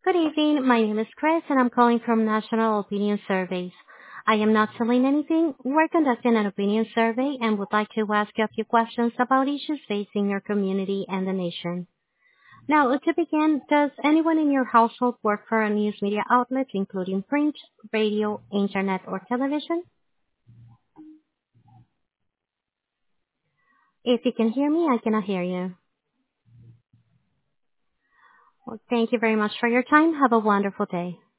Good evening. My name is Chris, and I'm calling from National Opinion Surveys. I am not selling anything. We're conducting an opinion survey and would like to ask you a few questions about issues facing your community and the nation. Now, to begin, does anyone in your household work for a news media outlet, including print, radio, internet, or television? If you can hear me, I cannot hear you. Well, thank you very much for your time. Have a wonderful day.